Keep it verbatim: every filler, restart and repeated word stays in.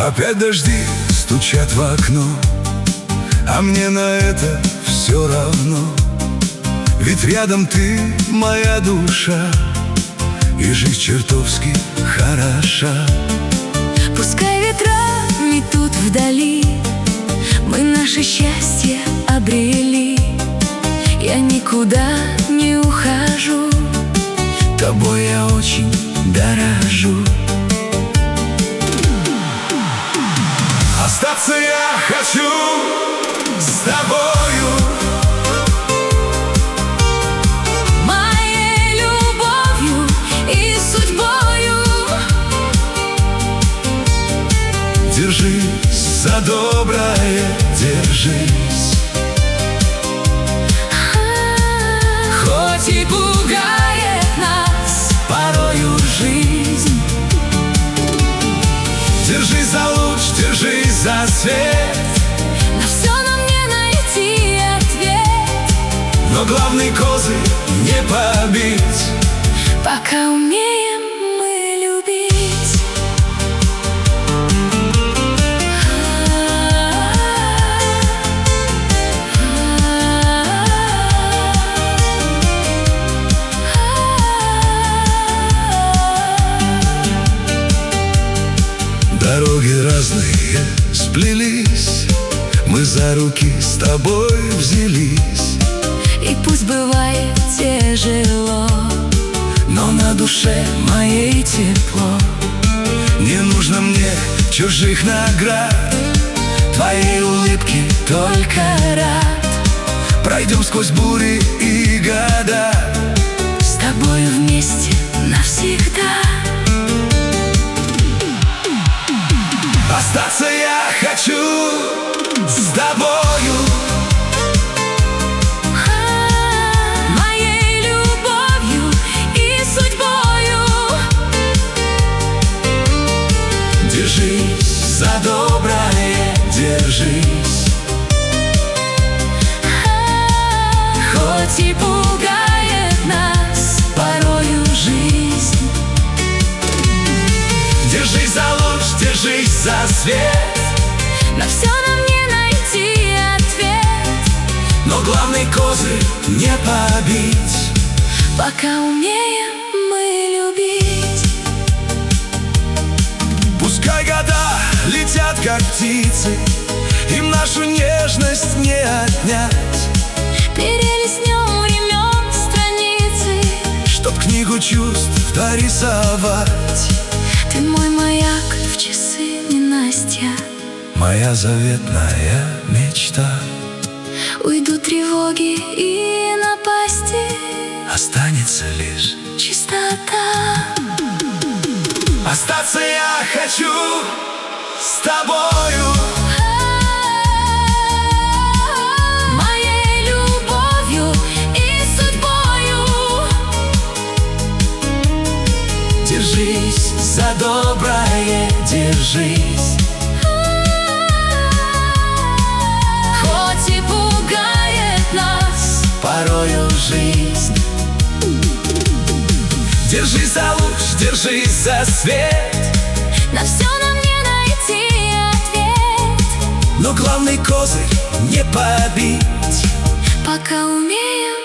Опять дожди стучат в окно, а мне на это все равно. Ведь рядом ты, моя душа, и жизнь чертовски хороша. Пускай ветра метут вдали, мы наше счастье обрели. Я никуда не ухожу, тобой я очень дорожу. Остаться я хочу с тобою, моей любовью и судьбою. Держись за доброе, держись. Хоть и пугает нас порою жизнь, держись за луч, держись за свет. на все нам не найти ответ, Но главный козырь не побить, пока умеем мы любить. Дороги разные сплелись, мы за руки с тобой взялись. И пусть бывает тяжело, Но на душе моей тепло. Не нужно мне чужих наград, твоей улыбки только рад. Пройдем сквозь бури и года, с тобой вместе навсегда. остаться я хочу с тобою, моей любовью и судьбою. держись за доброе, держись. Хоть и пугает нас порою жизнь, Держись за луч, держись за свет. на все нам не найти ответ, Но главный козырь не побить, пока умеем мы любить. Пускай года летят, как птицы, им нашу нежность не отнять. Перелистнем времен страницы, Чтоб книгу чувств дорисовать. ты мой маяк в часы ненастья. Моя заветная мечта, Уйдут тревоги и напасти, останется лишь чистота. остаться я хочу с тобою, моей любовью и судьбою. держись за доброе, держись. Хоть и пугает нас Порою жизнь, держись за луч, держись за свет. на все нам не найти ответ, Но главный козырь не побить, пока умеем